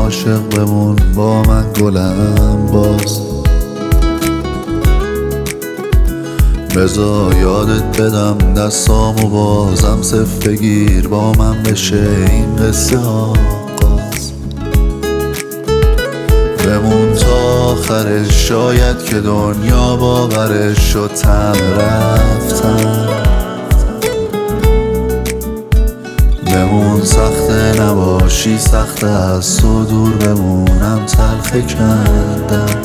عاشق بمون با من گلم باز. بذار یادت بدم دستامو بازم صف بگیر با من بشه این قصه آغاز. بمون تا آخرش شاید که دنیا باورش شد تن رفتن. بمون سخته نباشی سخته از تو دور بمونم تلخ کردم.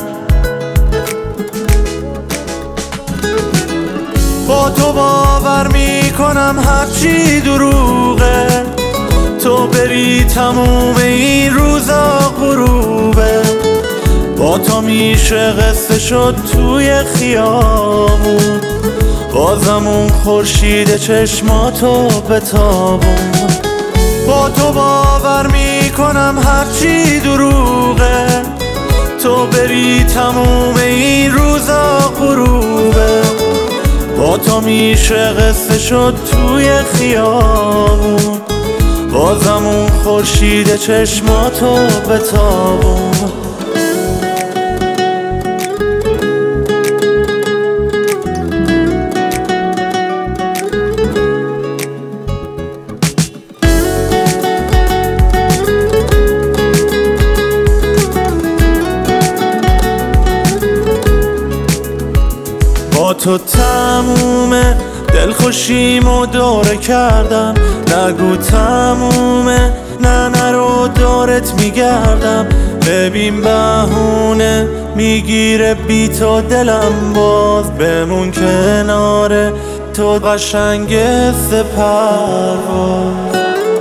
با تو باور میکنم هرچی دروغه، تو بری تموم این روزا غروبه. با تو میشه قصه شد توی خیابون، بازم اون خورشید چشماتو بتابون. با تو باور میکنم هرچی دروغه، تو بری تموم این روزا غروبه. با تو میشه قصه شد توی خیابون، بازم اون خورشید چشماتو بتابون. با تو تمومه دلخوشیمو دوره کردم، نگو تمومه نه نرو دورت میگردم. ببین بهونه میگیره بی تو دلم باز، بمون کناره تو قشنگ سپرواز.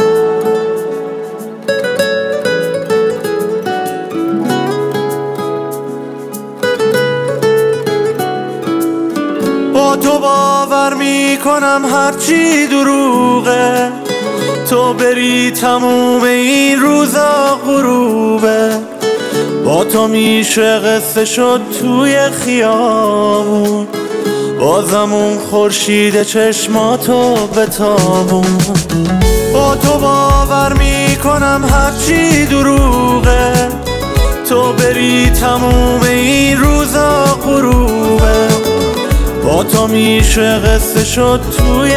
با تو باور میکنم هرچی دروغه، تو بری تموم این روزا غروبه. با تو میشه قصه شد توی خیابون، بازم اون خورشید چشماتو بتابون. با تو باور میکنم هرچی دروغه، تو بری تموم این روزا غروبه. با تو میشه قصه شد توی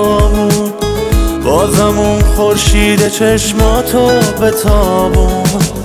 خیابون، بازم اون خورشید چشماتو بتابون.